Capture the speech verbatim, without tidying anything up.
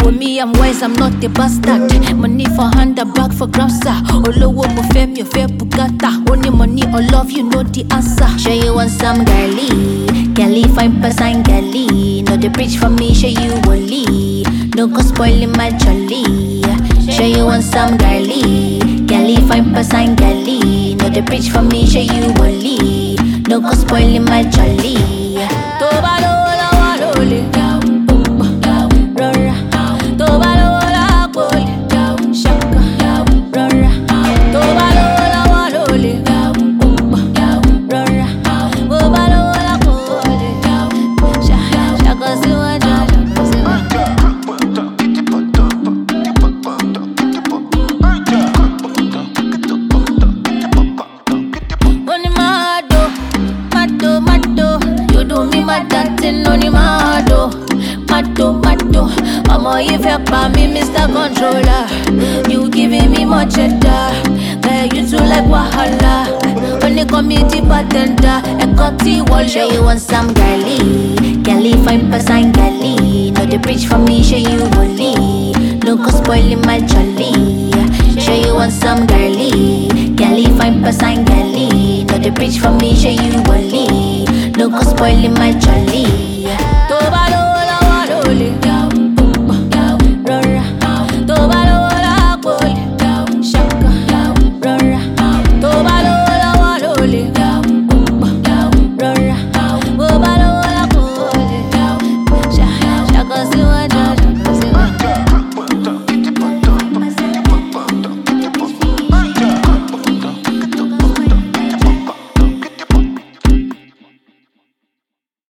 With me, I'm wise, I'm not a bastard. Money for hand, a bag for grabsa. Olowo mo fẹ́ mi ò fẹ́ bugata. Only money or love, you know the answer. Sure you want some girly, girly fine person girly. No the preach for me, sure you only. No go spoiling my jolly. Sure you want some girly, girly fine person girly. No the preach for me, sure you only. No go spoiling my jolly. Tobalo la walole, rora. Tobalo la pole, shaka, rora. Tobalo la walole, rora. Tobalo la pole, shaka, shaka siwaja, shaka siwaja. Oni mado, mado, mado. You do me mad dancing, oni mado, mado, mado. Mama, if you pa me, Mister Controller, you giving me much cheddar. Girl, you too like wahala. Only community bartender, a cocktail wall. Sure you want some girly, girly fine person girly. No the preach for me, sure you only. No go spoiling my jolly. Sure you want some girly, girly fine person girly. No the preach for me, sure you only. No go spoiling my jolly. Tobalo